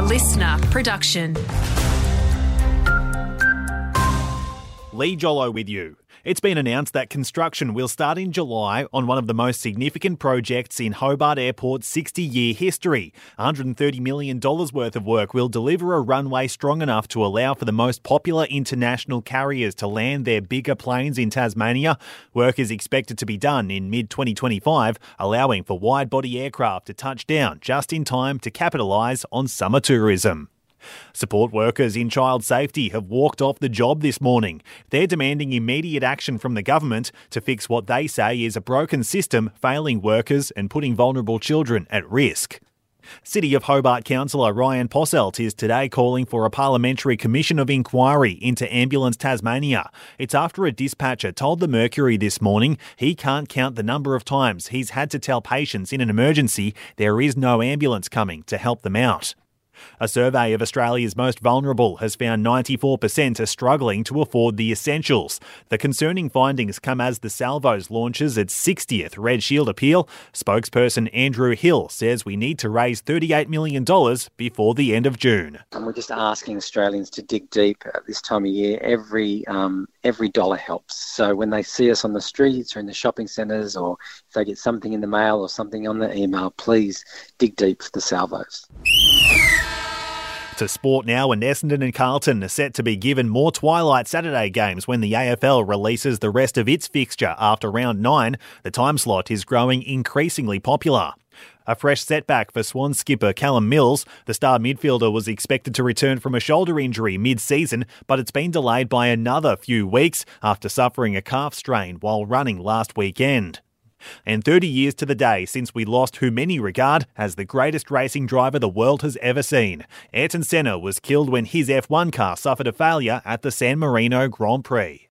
listener production. Lee Jollo with you. It's been announced that construction will start in July on one of the most significant projects in Hobart Airport's 60-year history. $130 million worth of work will deliver a runway strong enough to allow for the most popular international carriers to land their bigger planes in Tasmania. Work is expected to be done in mid-2025, allowing for wide-body aircraft to touch down just in time to capitalise on summer tourism. Support workers in child safety have walked off the job this morning. They're demanding immediate action from the government to fix what they say is a broken system, failing workers and putting vulnerable children at risk. City of Hobart Councillor Ryan Posselt is today calling for a parliamentary commission of inquiry into Ambulance Tasmania. It's after a dispatcher told the Mercury this morning he can't count the number of times he's had to tell patients in an emergency there is no ambulance coming to help them out. A survey of Australia's most vulnerable has found 94% are struggling to afford the essentials. The concerning findings come as the Salvos launches its 60th Red Shield appeal. Spokesperson Andrew Hill says we need to raise $38 million before the end of June. And we're just asking Australians to dig deep at this time of year. Every dollar helps. So when they see us on the streets or in the shopping centres, or if they get something in the mail or something on the email, please dig deep for the Salvos. To sport now, and Essendon and Carlton are set to be given more Twilight Saturday games when the AFL releases the rest of its fixture after round 9. The time slot is growing increasingly popular. A fresh setback for Swans skipper Callum Mills. The star midfielder was expected to return from a shoulder injury mid-season, but it's been delayed by another few weeks after suffering a calf strain while running last weekend. And 30 years to the day since we lost who many regard as the greatest racing driver the world has ever seen. Ayrton Senna was killed when his F1 car suffered a failure at the San Marino Grand Prix.